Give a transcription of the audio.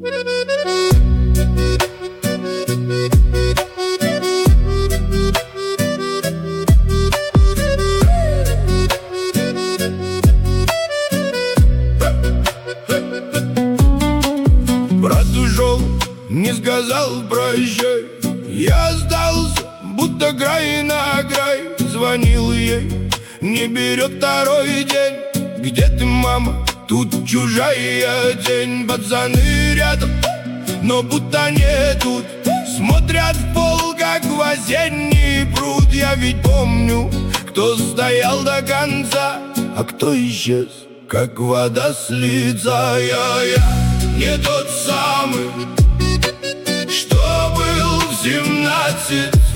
Брат ушел, не сказал прощай. Я сдался, будто край на край. Звонил ей, не берет второй день. Где ты, мама? Тут чужая тень. Пацаны рядом, но будто не тут. Смотрят в пол, как в осенний пруд. Я ведь помню, кто стоял до конца, а кто исчез, как вода с лица. Я не тот самый, что был в 17.